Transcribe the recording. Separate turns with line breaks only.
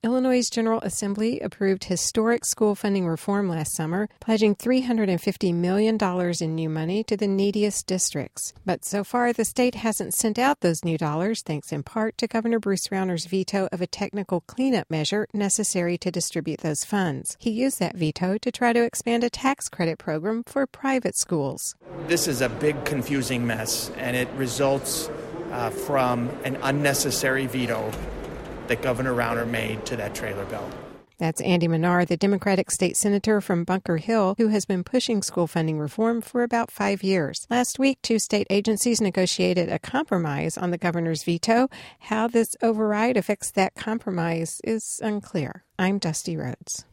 Illinois' General Assembly approved historic school funding reform last summer, pledging $350 million in new money to the neediest districts. But so far, the state hasn't sent out those new dollars, thanks in part to Governor Bruce Rauner's veto of a technical cleanup measure necessary to distribute those funds. He used that veto to try to expand a tax credit program for private schools.
This is a big, confusing mess, and it results from an unnecessary veto that Governor Rauner made to that trailer bill.
That's Andy Manar, the Democratic state senator from Bunker Hill, who has been pushing school funding reform for about 5 years. Last week, 2 state agencies negotiated a compromise on the governor's veto. How this override affects that compromise is unclear. I'm Dusty Rhodes.